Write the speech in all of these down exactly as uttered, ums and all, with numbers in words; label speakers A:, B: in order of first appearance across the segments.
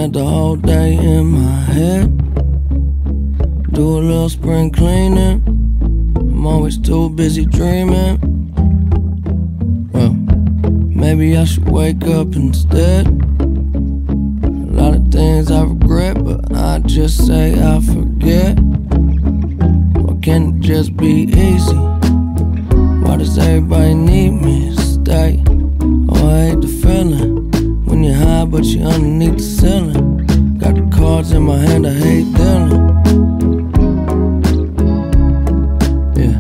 A: had the whole day in my head. Do a little spring cleaning. I'm always too busy dreaming. Well, maybe I should wake up instead. A lot of things I regret, but I just say I forget. Why can't it just be easy? Why does everybody need me to stay? Oh, I hate the feeling when you're high but you're underneath the ceiling. Got the cards in my hand, I hate dealing. Yeah,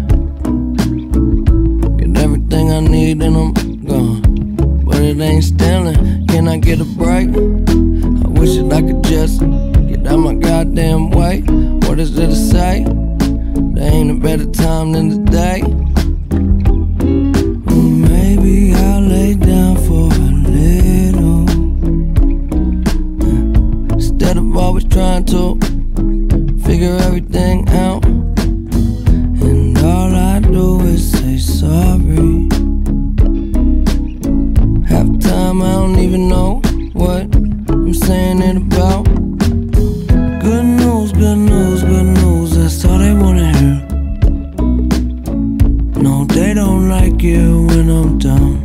A: get everything I need and I'm gone, but it ain't stealing. Can I get a break? I wish that I could just get out my goddamn way. What is there to say? There ain't a better time than today. Well, maybe I'll lay down for a little, instead of always trying to figure everything out. And all I do is say sorry. Half the time I don't even know what I'm saying it about. Good news, good news, good news, that's all they wanna hear. No, they don't like it when I'm down,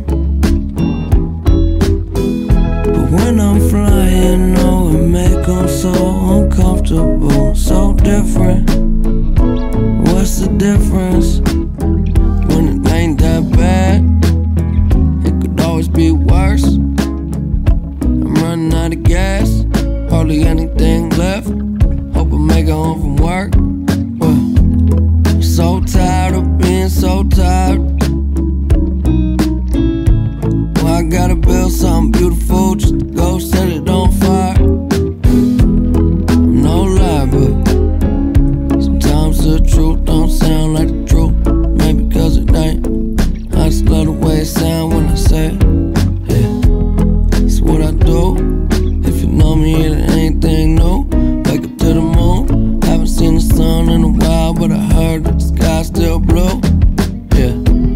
A: but when I'm flying, oh, it make them so uncomfortable, so different. What's the difference? When it ain't that bad, it could always be worse. I'm running out of gas, hardly anything left. Hope I make it home from work. Well, I'm so tired of being so tired. Well, I gotta build something beautiful just to go set it on fire. No lie, but sometimes the truth don't sound like the truth. Maybe cause it ain't. I just love the way it sound when I say it. Yeah, it's what I do. If you know me, it ain't anything new. Wake up to the moon. Haven't seen the sun in a while, but I heard that the sky's still blue. Yeah.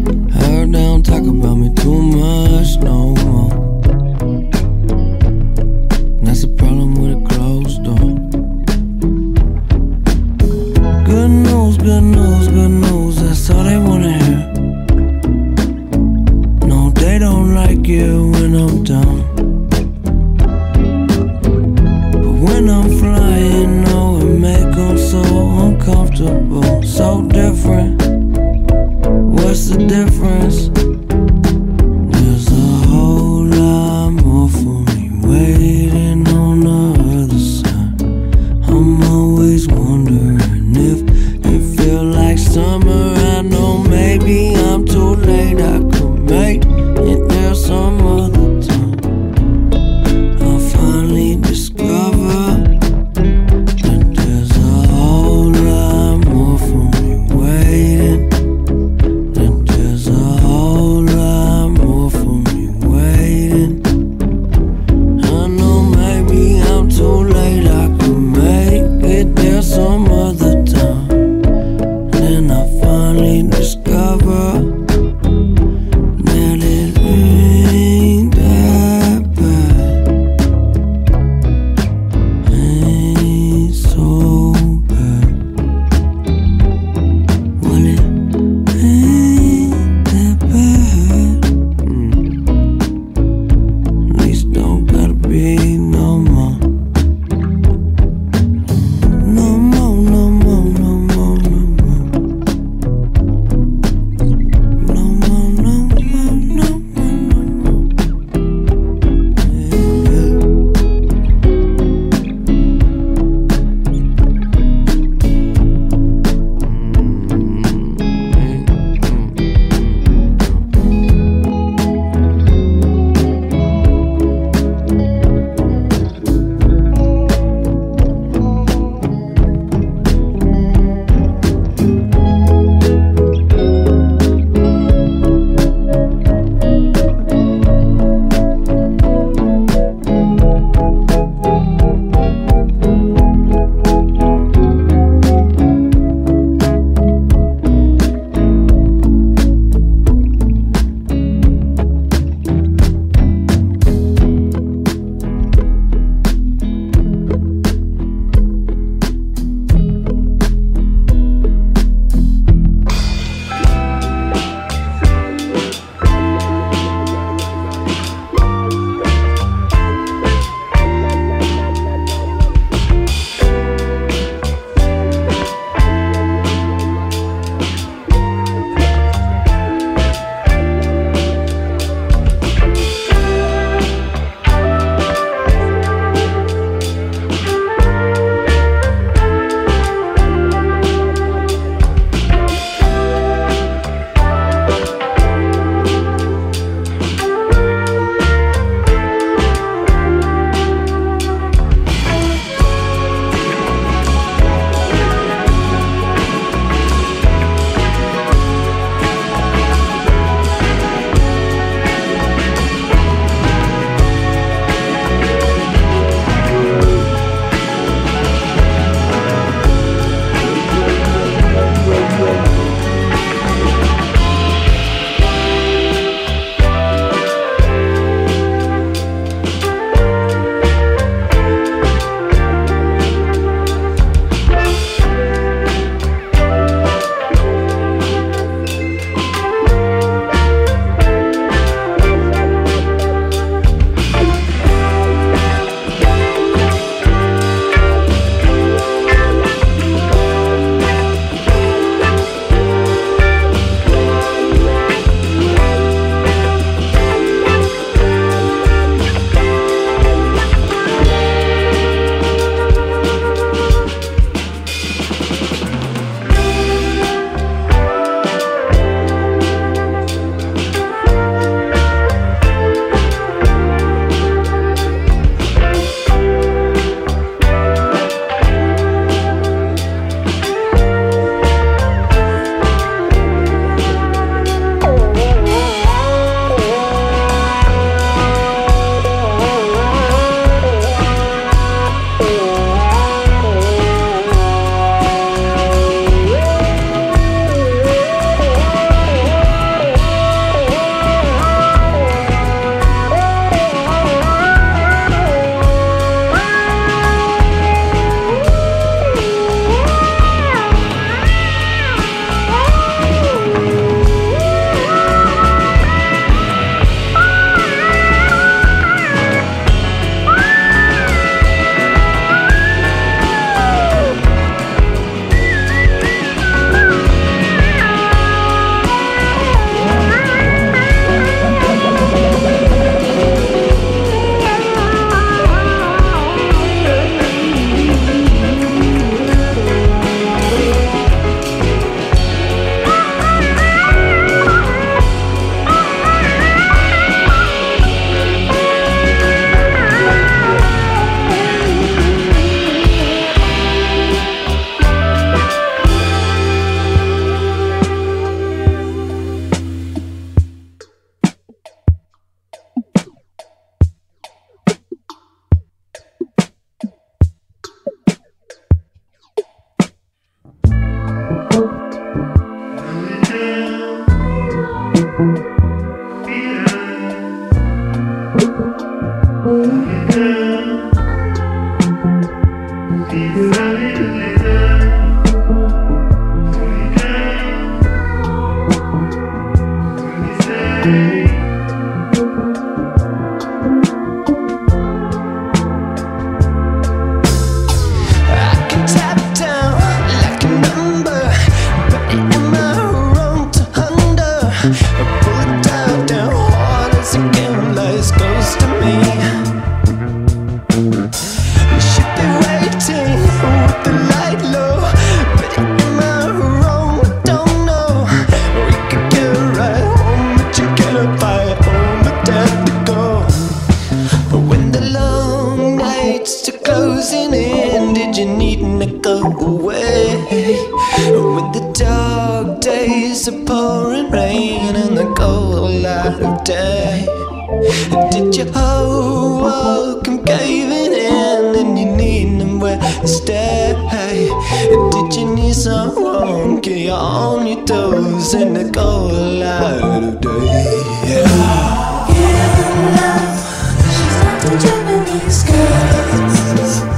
B: fifteen with the light low. But am I wrong? I don't know. We could get a ride home, but you cannot fight home, but time to go. When the long nights are closing in, did you need to go away? When the dark days are pouring rain and the cold light of day, did your whole world come caving in and you need nowhere to stay? Did you need someone get you on your toes in the cold light of day? Yeah.
C: Yeah, love, she's not the Japanese girl.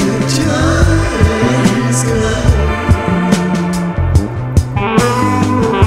B: Japanese girl.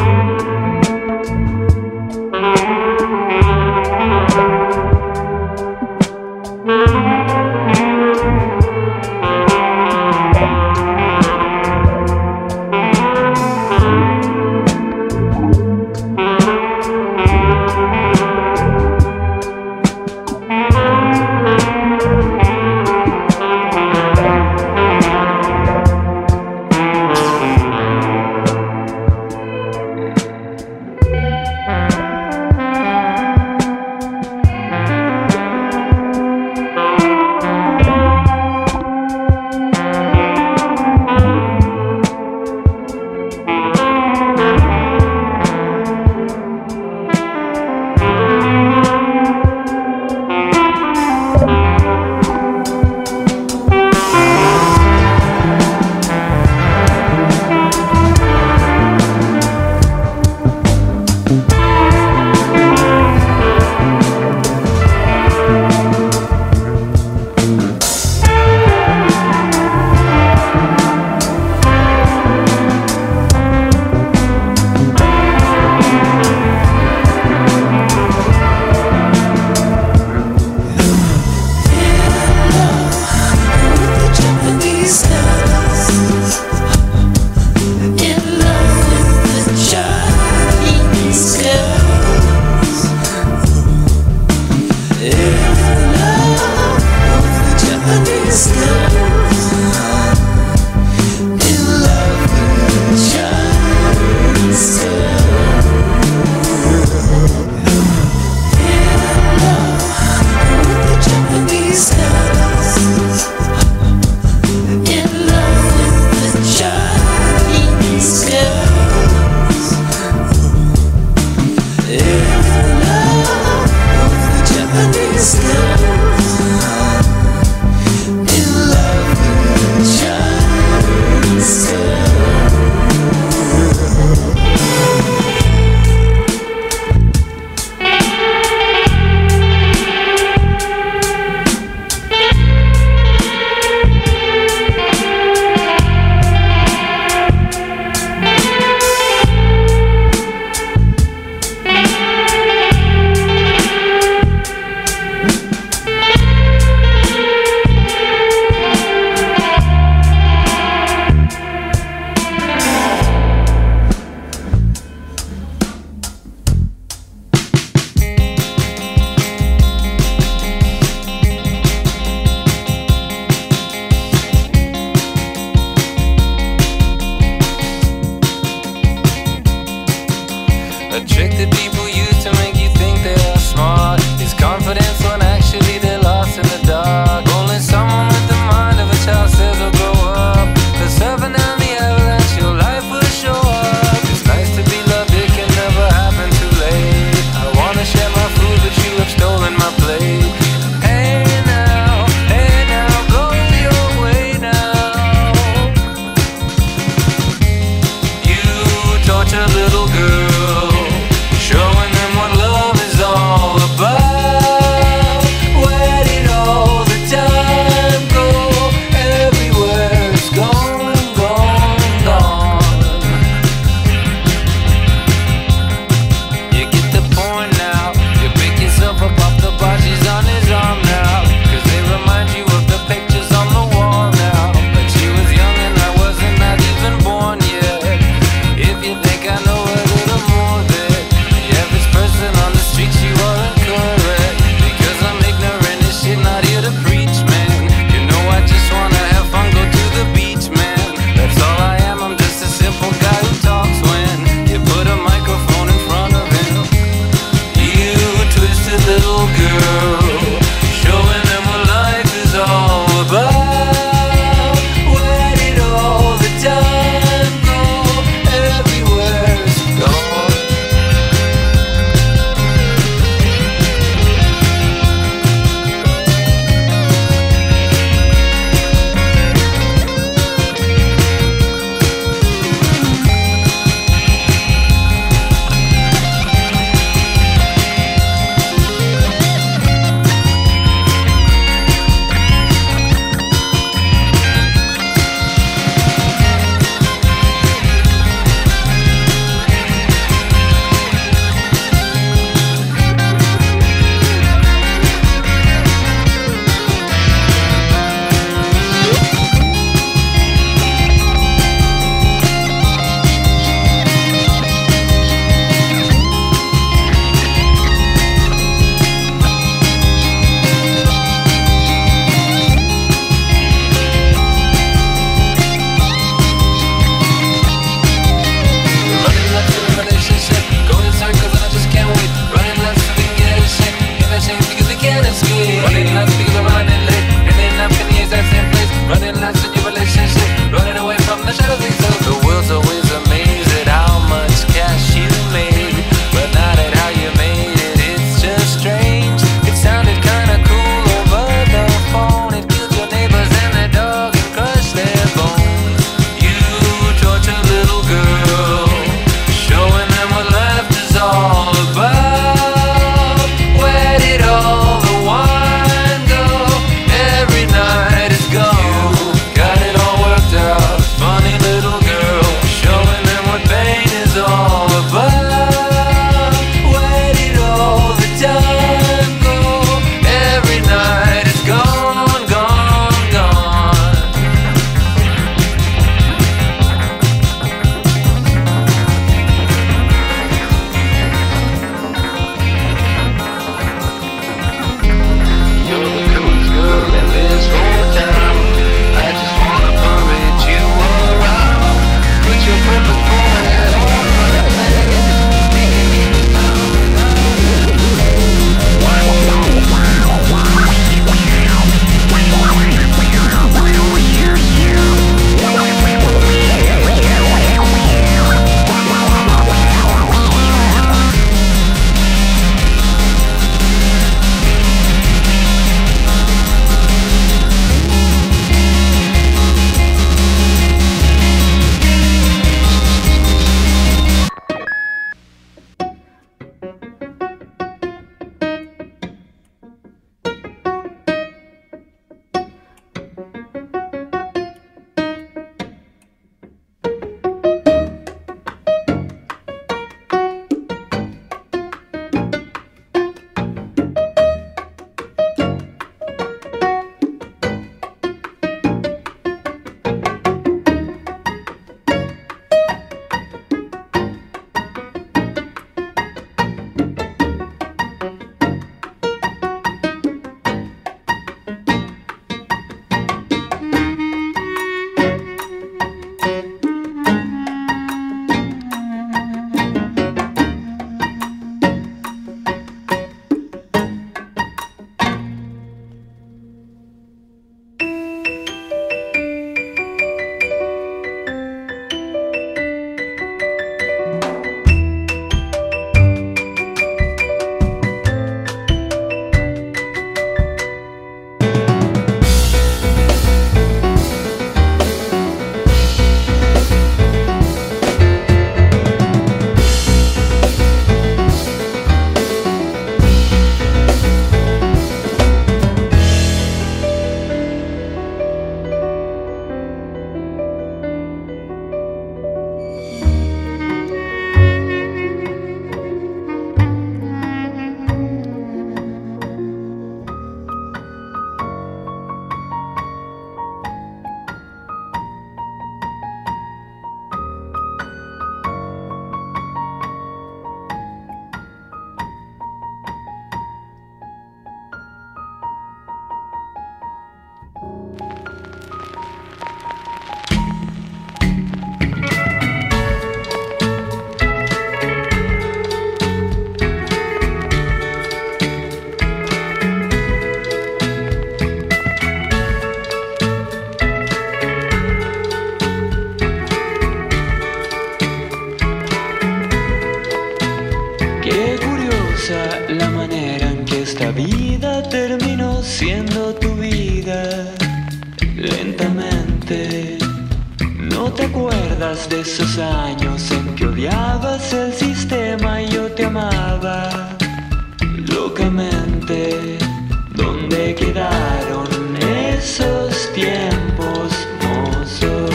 D: lentamente. ¿No te acuerdas de esos años en que odiabas el sistema y yo te amaba locamente? ¿Dónde quedaron esos tiempos mozos?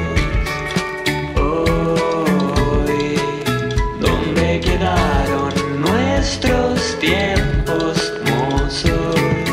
D: Hoy, ¿dónde quedaron nuestros tiempos mozos?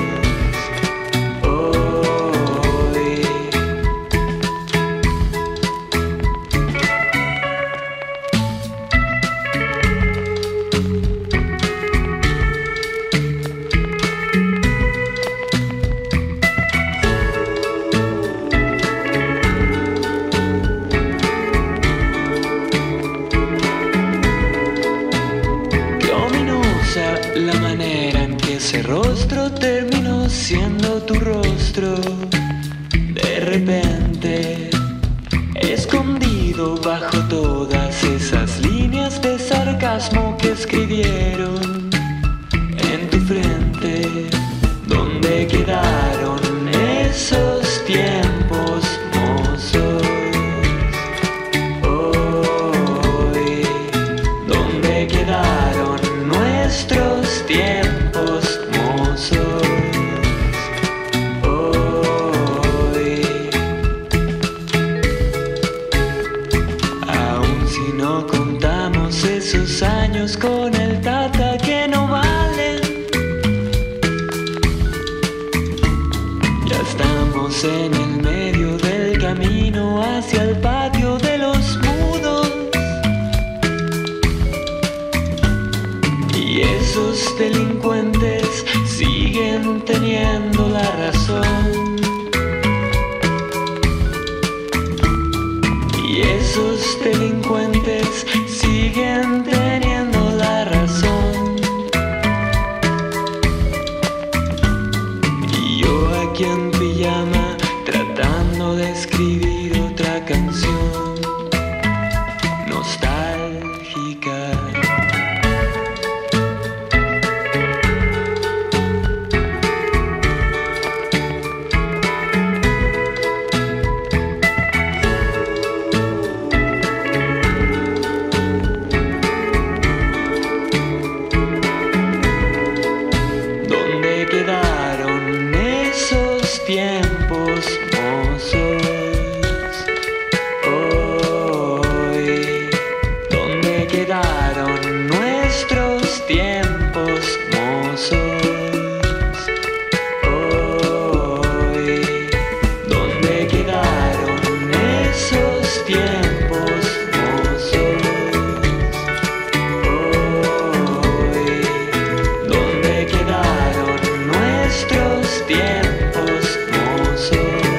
D: La manera en que ese rostro terminó siendo tu rostro. De repente, escondido bajo todas esas líneas de sarcasmo que escribieron en tu frente. ¿Dónde quedaron esos tiempos mozos? Hoy, ¿dónde quedaron nuestros tiempos mozos? Hoy, aun si no contamos esos años con el tata que no valen, ya estamos en el medio del camino hacia el patio de los mudos. Y esos delincuentes siguen teniendo la razón. Y esos delincuentes siguen teniendo la razón. Y yo aquí en pijama tratando de escribir otra canción nostálgica. ¿Dónde quedaron esos tiempos mozos? Hoy, ¿dónde quedaron nuestros tiempos mozos? Hoy, ¿dónde quedaron esos tiempos mozos? Hoy, ¿dónde quedaron nuestros tiempos mozos?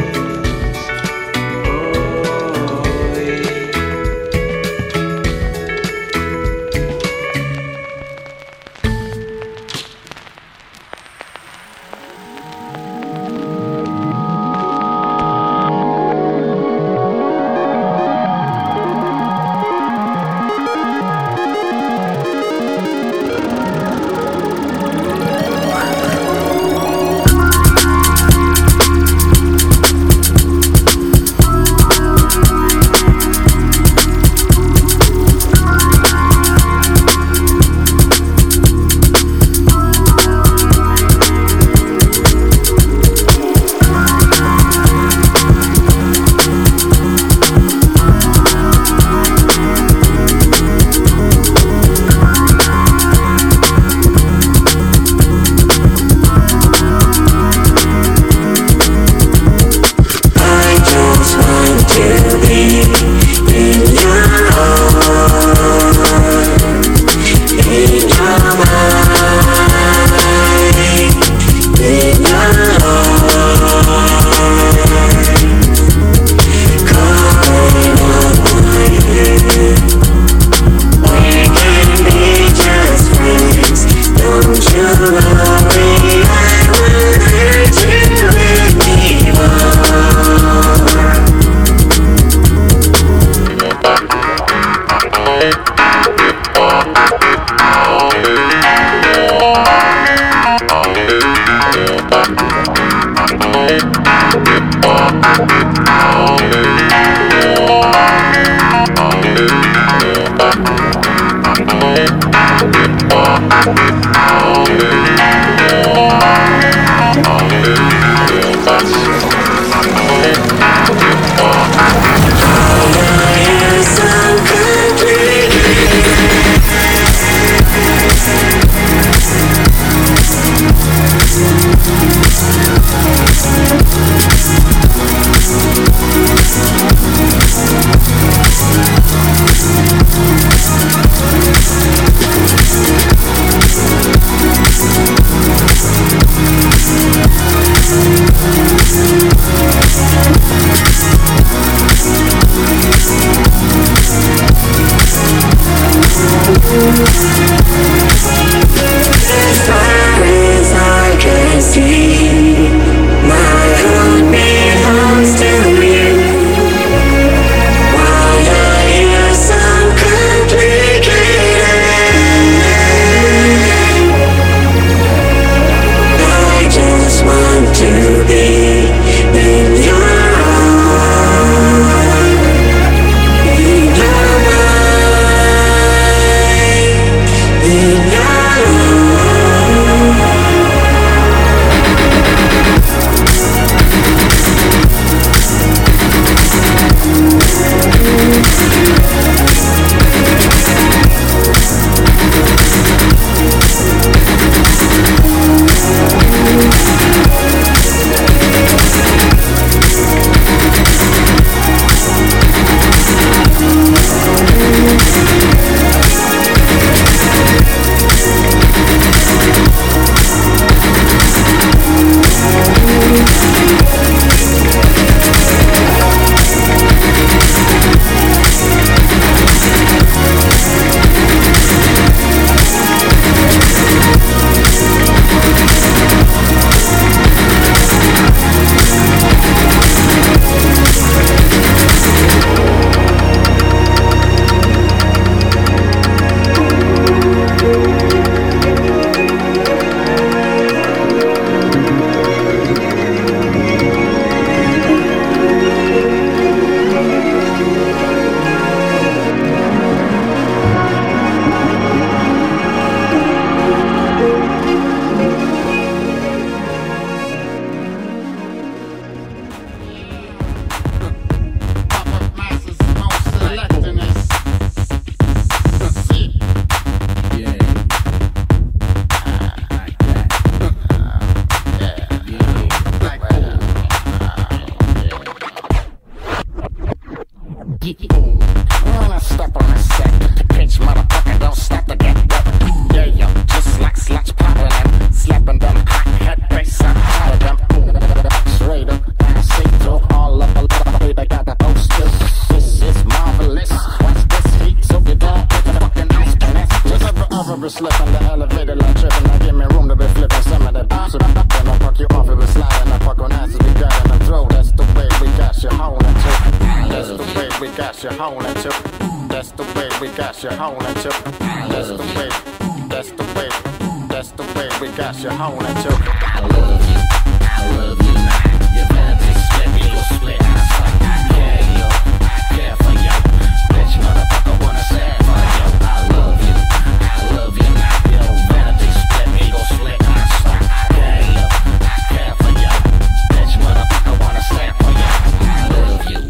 E: got you holding to. That's the way we got you holding to. That's the way, that's the way, that's the way we got you holding to.
F: I love you, I love you now. Your vanity split, me go split. I care yo, I care for you. Bitch motherfucker wanna say for you. I love you, I love you now. Your vanity split, me go split. I care yo, I care for you. Bitch motherfucker wanna say for you. I love you.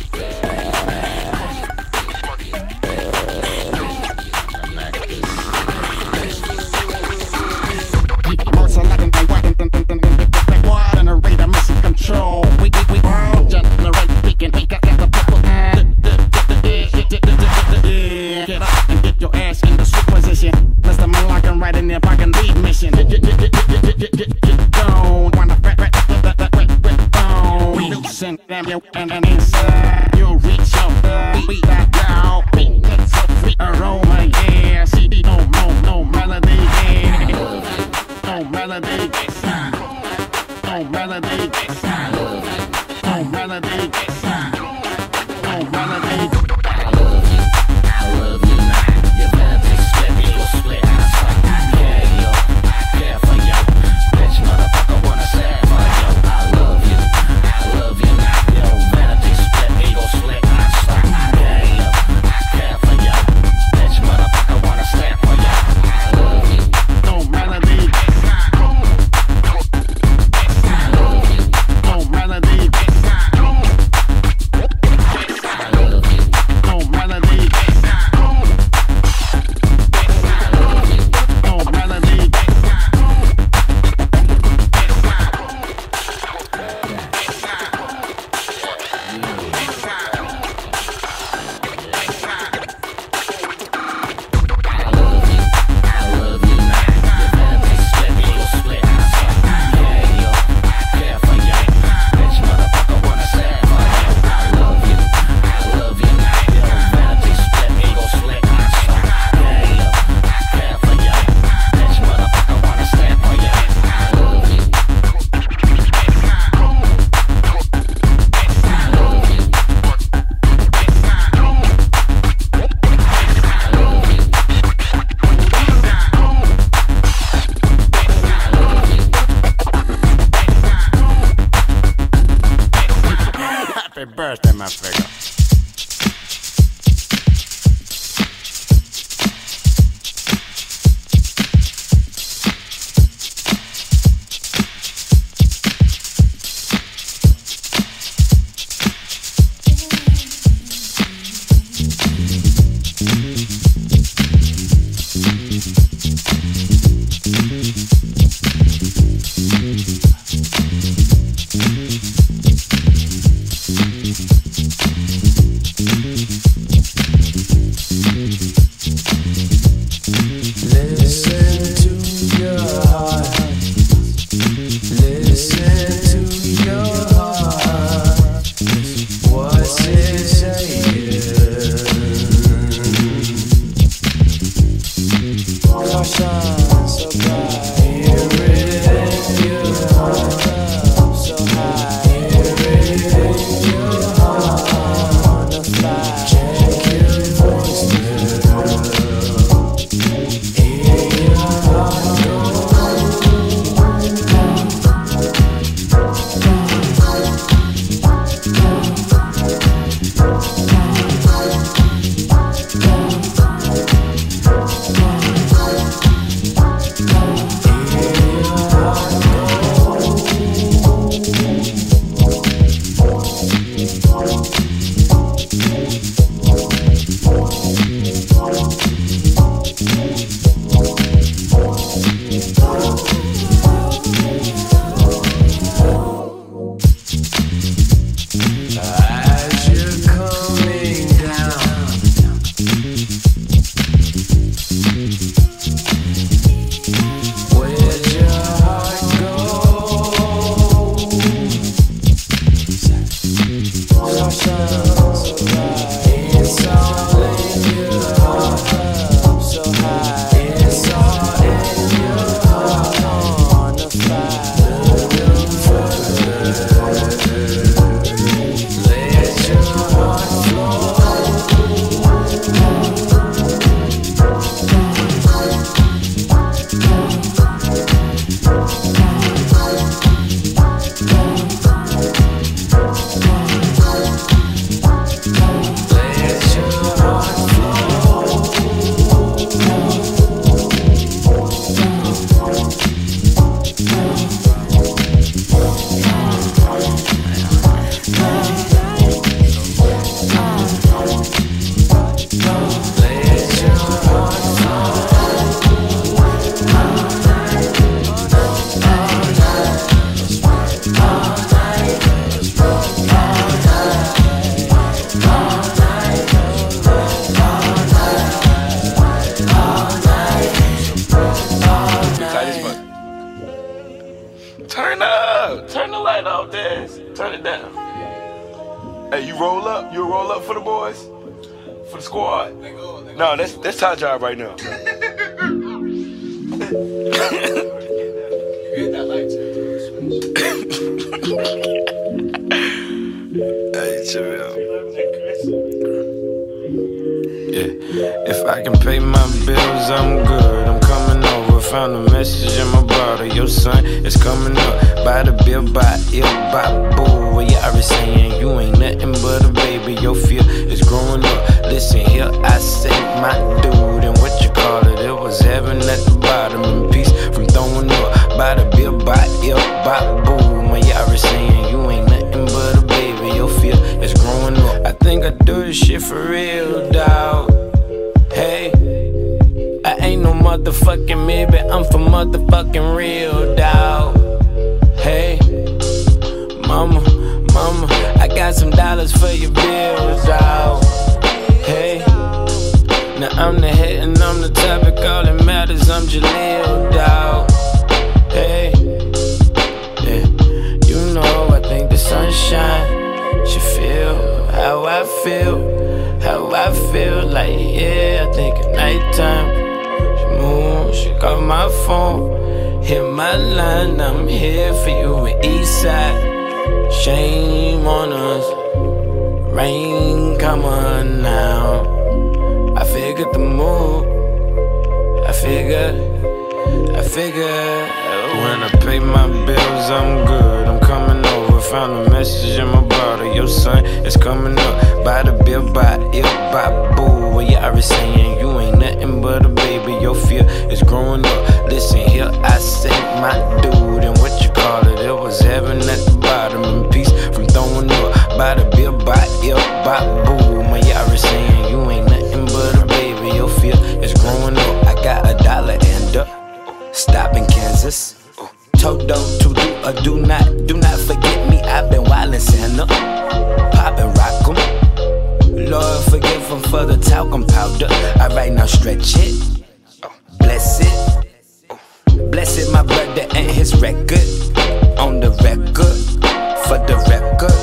E: Control. We we we generate beacon. We got the people. Get up and get your ass in the sweet position. Let's the man lock and right in there. Parking lead mission. Get get get get get get get get gone. Wanna fat rat that that wet wet bone. We loosen damn you and and inside. You reach your beat that down. Beat that so free aroma. Yeah. See no no no melody. Yeah. No melody. No melody. No melody, no melody.
F: I love you, I love you now. Your vanity split, me go split. I care yo, I care for you. Bitch motherfucker wanna say for you. I love you, I love you now. Your vanity split, me go split. I care yo, I care for you. Bitch motherfucker wanna say for you. I love you,
E: no melody.
F: I love you,
E: no melody. Happy birthday, my figure.
A: Thank you.
G: Hey, you roll up? You roll up for the boys? For the squad? No, that's that's Ty job right now. Hey, chill out.
H: Yeah, if I can pay my bills, I'm good. I'm coming over. Found a message in my bottle. Your son is coming up. By the bill, by ill, by boo. Well, yeah, I was saying you ain't nothing but a baby. Your fear is growing up. Listen here, I say my dude, and what you call it? It was heaven at the bottom, in peace from throwing up. By the bill, by ill, by boo. Well, yeah, I was saying you ain't nothing but a baby. Your fear is growing up. I think I do this shit for real, dawg. Hey, I ain't no motherfucking maybe, I'm for motherfucking real, dawg. Hey, mama, mama, I got some dollars for your bills, dawg. Hey, now I'm the head and I'm the topic, all that matters, I'm Jaleel, dawg. Hey, yeah, you know I think the sunshine should feel how I feel. How I feel like, yeah, I think at nighttime she moon, she call my phone, hit my line, I'm here for you in Eastside. Shame on us, rain, come on now. I figured the move, I figured, I figured when I pay my bills, I'm good, I'm coming over. Found a message in my bottle, your son is coming up. By the bill, by ill, by boo. Well, yeah, I was saying you ain't nothing but a baby. Your fear is growing up. Listen here, I say my dude, and what you call it? It was heaven at the bottom, in peace from throwing up. By the bill, by ill, by boo. Well, yeah, I was saying you ain't nothing but a baby. Your fear is growing up. I got a dollar and a stop in Kansas. Todo to do or do not, do not forget me. I've been wildin' Santa, poppin' rock 'em. Lord forgive him for the talcum powder. I right now stretch it, bless it, bless it. My brother and his record on the record for the record.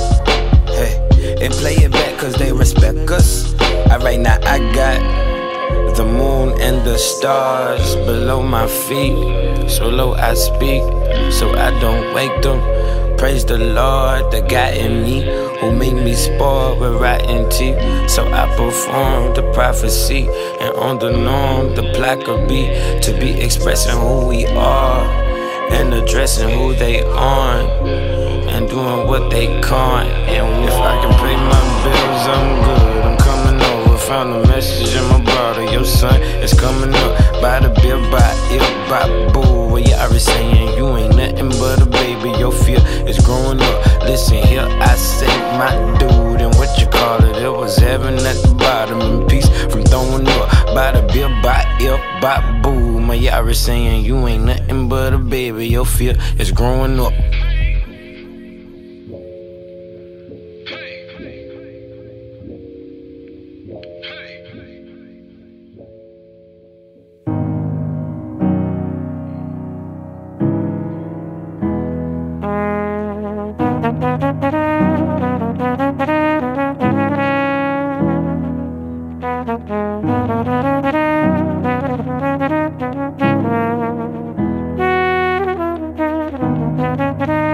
H: Hey, and play it back 'cause they respect us. I right now I got the moon and the stars below my feet. So low I speak, so I don't wake them. Praise the Lord, the God in me who made me spoiled with rotten teeth. So I perform the prophecy, and on the norm, the plaque will be to be expressing who we are and addressing who they on and doing what they can't. And if I can pay my bills, I'm good. I'm coming over. Found a message in my bottle. Your son is coming up. By the bill, by ill, by boo. Well, yeah, I was saying you ain't nothing but a baby. Your fear is growing up. Listen here, I say my dude, and what you call it? It was heaven at the bottom, in peace from throwing up. By the bill, by ill, by boo. My yeah, I was saying you ain't nothing but a baby. Your fear is growing up.
C: Thank you.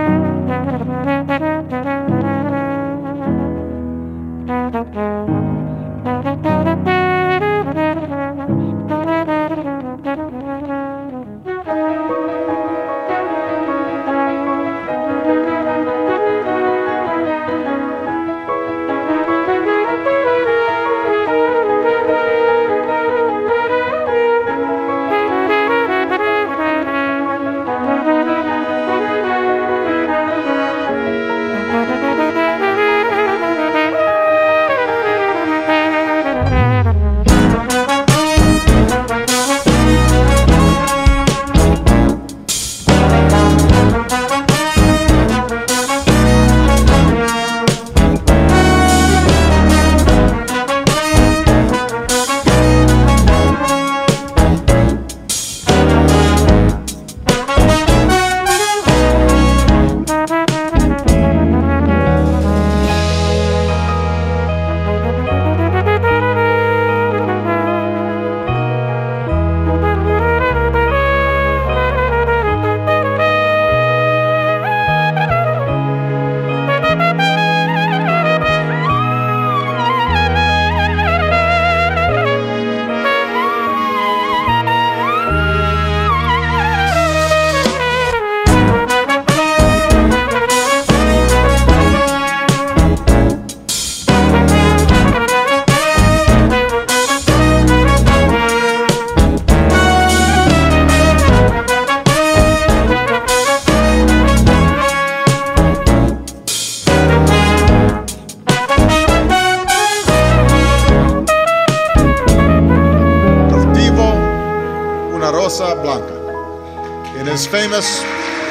I: his famous,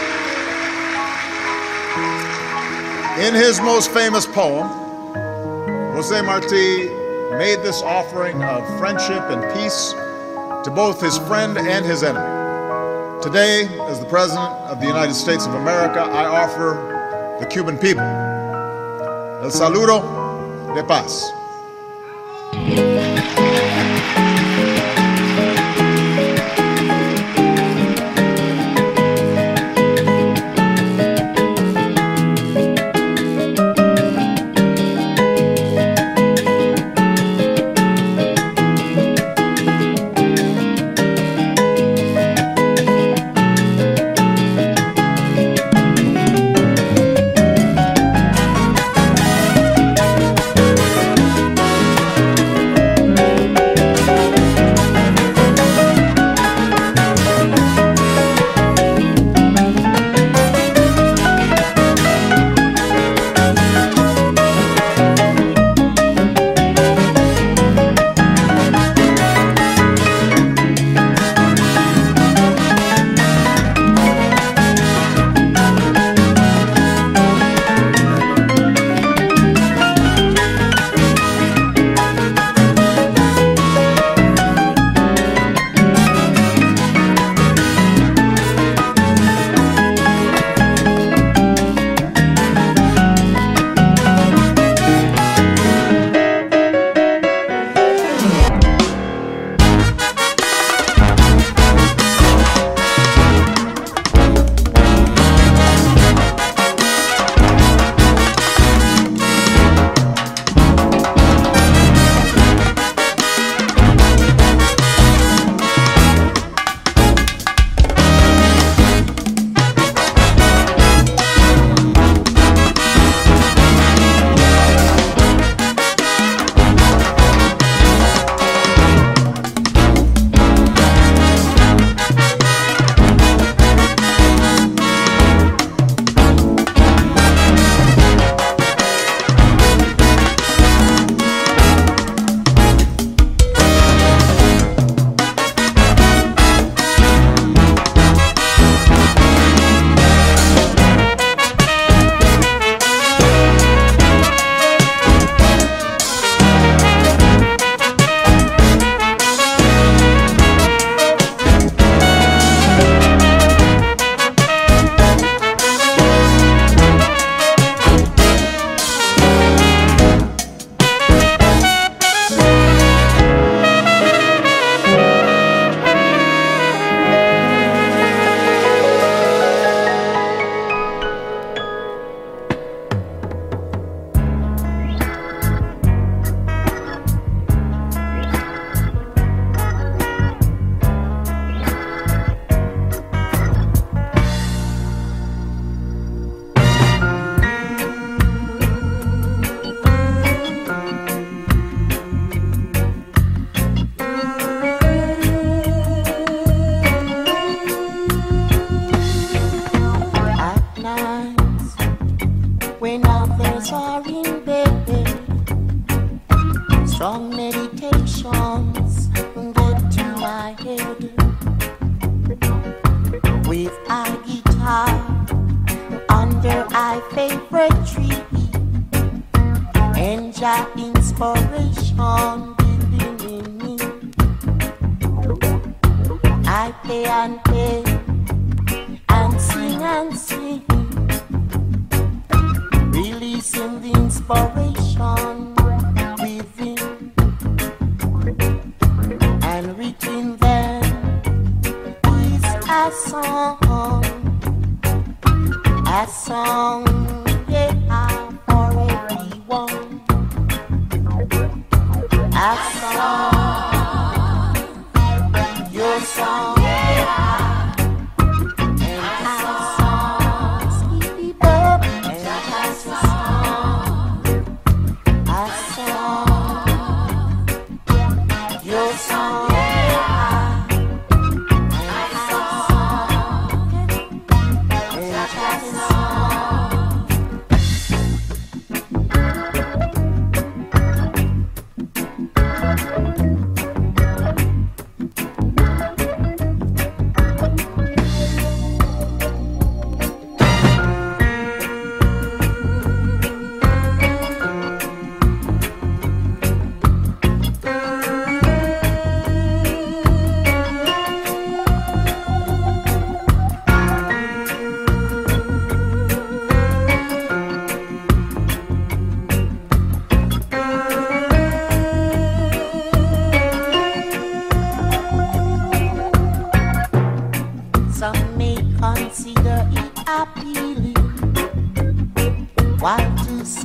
I: in his most famous poem, Jose Marti made this offering of friendship and peace to both his friend and his enemy. Today, as the President of the United States of America, I offer the Cuban people el saludo de paz.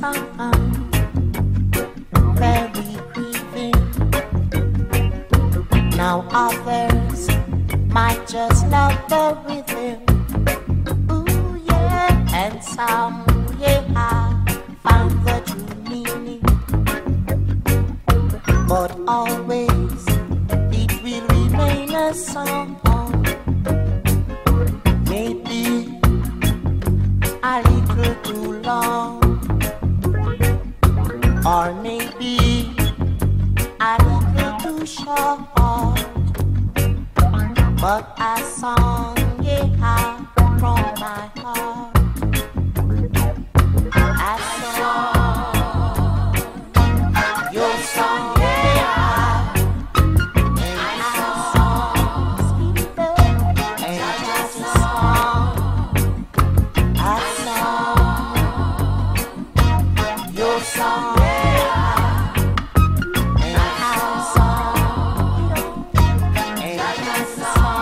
C: some very grieving. Now others might just love the rhythm. Ooh yeah, and some yeah found the true meaning. But always it will remain a song. Maybe a little too long, or maybe a little too short. But a song, yeah, from my heart. A song, your song, yeah. And a song, sweet love, and just a song. A song, your song, yeah. And a song, and just a song.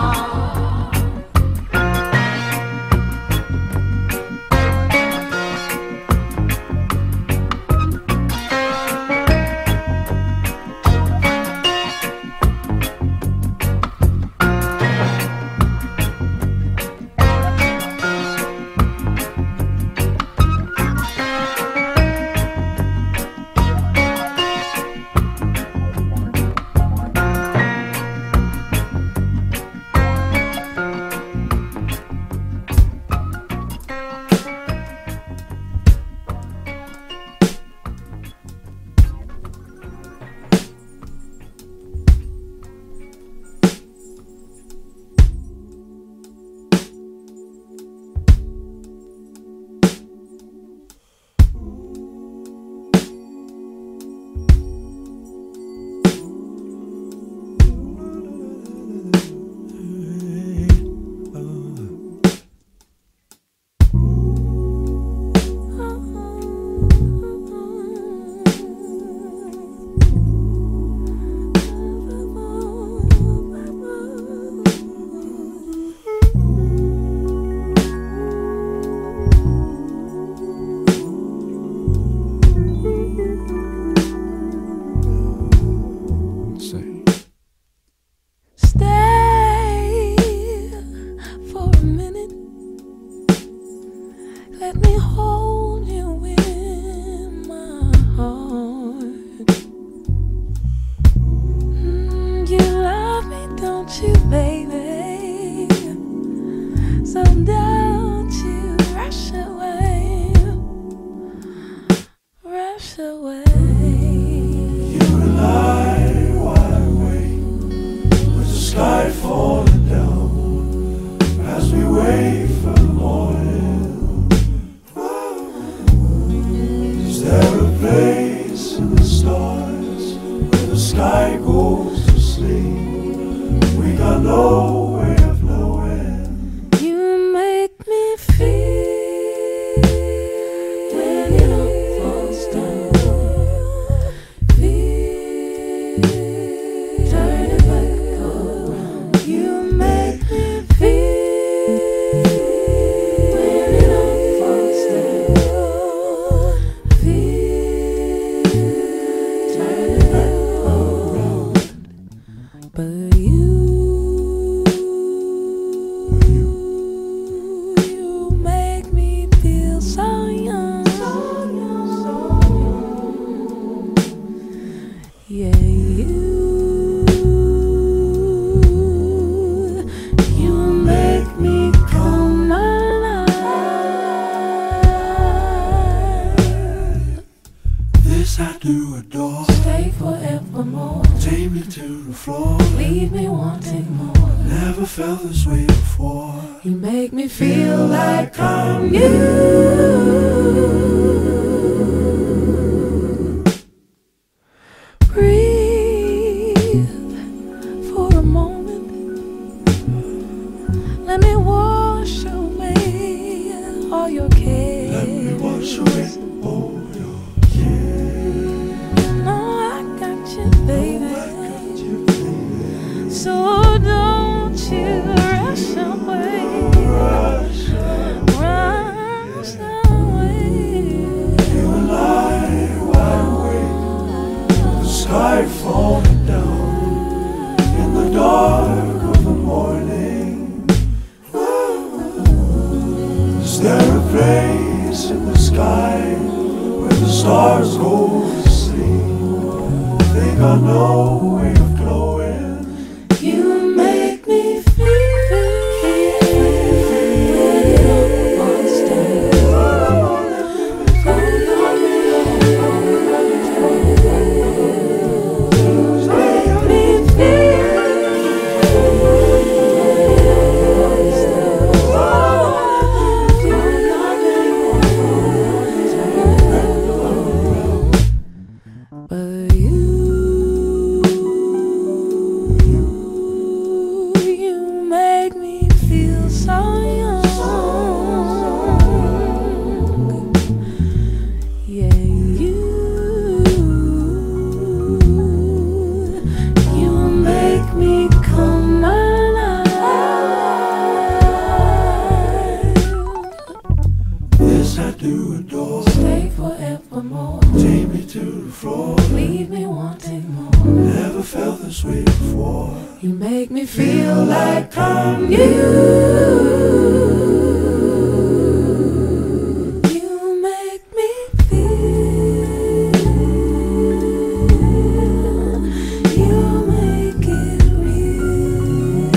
C: Rush away.
B: stars go to sleep. They got no way of glowing.
J: You make me feel on stage. You make me feel like I'm you. You make me feel. You make it real.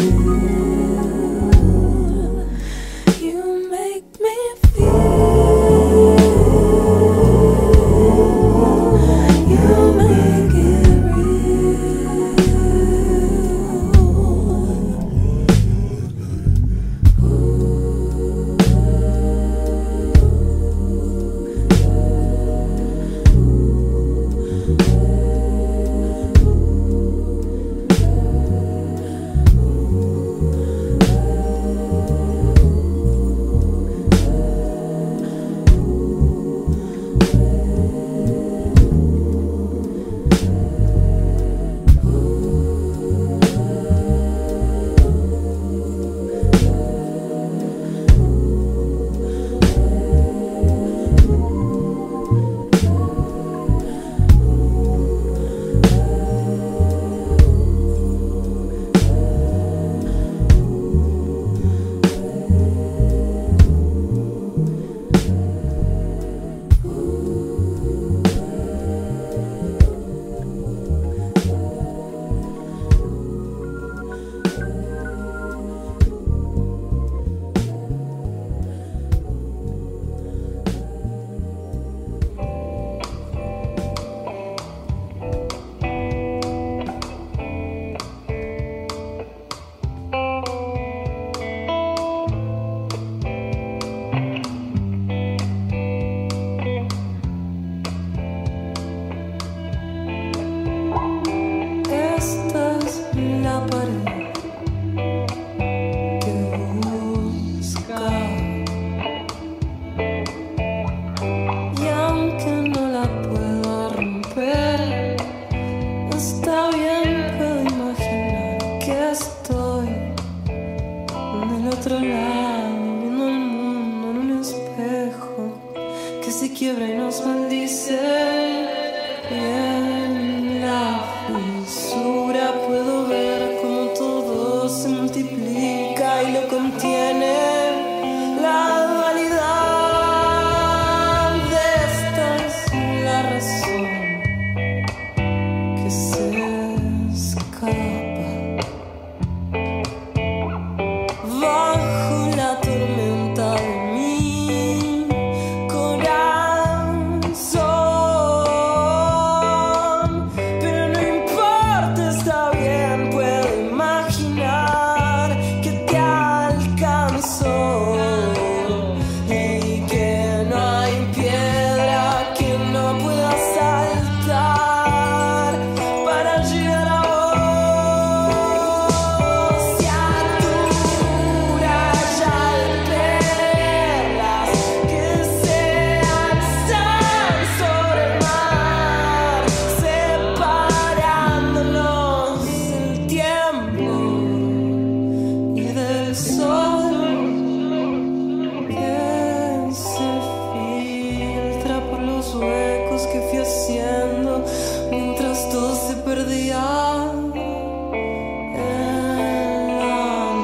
J: You make me feel. You make it real.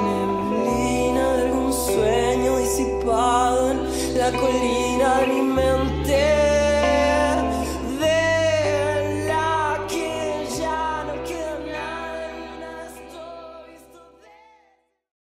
J: La colina alimenta